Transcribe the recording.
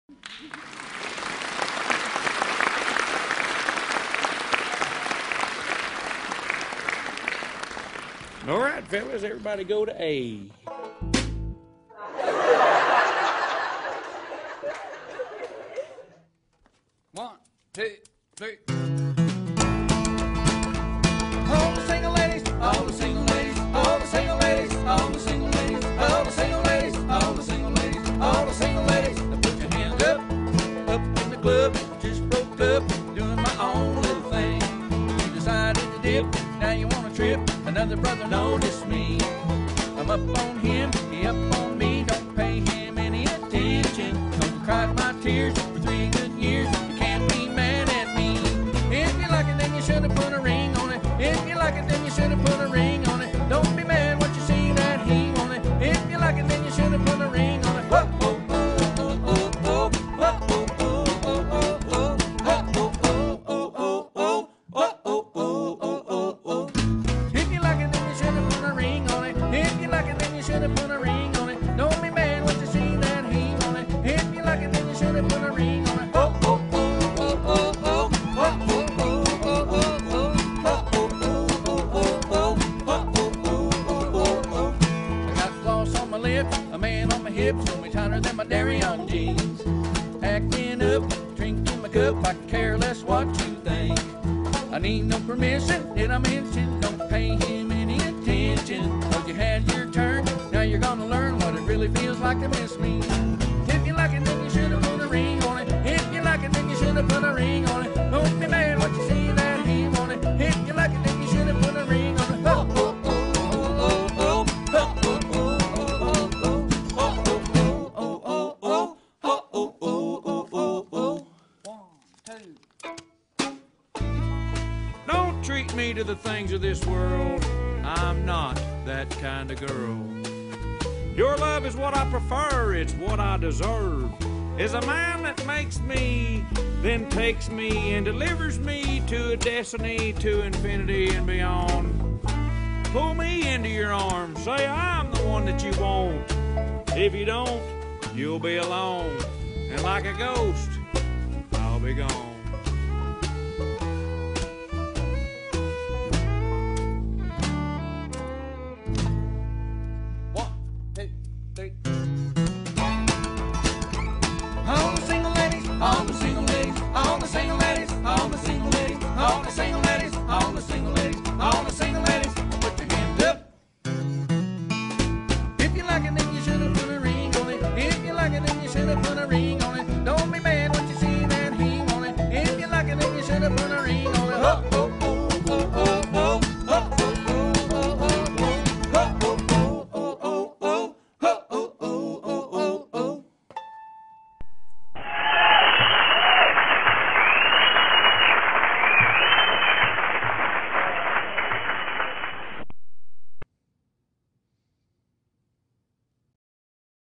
All right, fellas, everybody go to A. One, two, three. All the single ladies, all the single ladies, all the single ladies, all the single ladies, all the single ladies, all the single ladies, all the single ladies. Now put your hands up in the club. Just broke up, doing my own little thing. You decided to dip, now you wanna trip. Another brother noticed me. I'm up on him, he up on me. Don't pay him any attention. Don't cry my tears for 3 good years. You can't be mad at me. If you like it, then you should have put a ring on it. If you like it, then you should have put a ring on it. Don't be mad what you see that he want it. If you like it, then you should have put a ring on it. Whoa, whoa, whoa, whoa, whoa, whoa, whoa, whoa, whoa, whoa, whoa, whoa, whoa, whoa, whoa, whoa, whoa, whoa. If you like it, then you should have put a ring on it. If you like it, then you should have put a ring on it. Don't be mad what you see that he want it. If you like it, then you should have put a ring on it. Whoa, whoa, whoa, whoa, whoa, whoa, whoa. A man on my hips, hold me tighter than my dairy on jeans. Acting up, drinking my cup, I care less what you think. I need no permission, did I mention? Don't pay him any attention. Cause you had your turn, now you're gonna learn what it really feels like to miss me. If you like it, then you should have put a ring on it. If you like it, then you should have put a ring on it. Don't be mad what you see that he want it. If you like it, then you should have put a ring on it. Oh, oh, oh, oh, oh, oh, oh, oh. Don't treat me to the things of this world. I'm not that kind of girl. Your love is what I prefer, it's what I deserve. Is a man that makes me, then takes me and delivers me to a destiny, to infinity and beyond. Pull me into your arms, say I'm the one that you want. If you don't, you'll be alone. And like a ghost, I'll be gone. All the single ladies, all the single ladies, all the single ladies, all the single ladies, all the single ladies, all the single ladies, all the single ladies, put your hands up. If you like it, then you should have put a ring on it. If you like it, then you should have put a ring on it.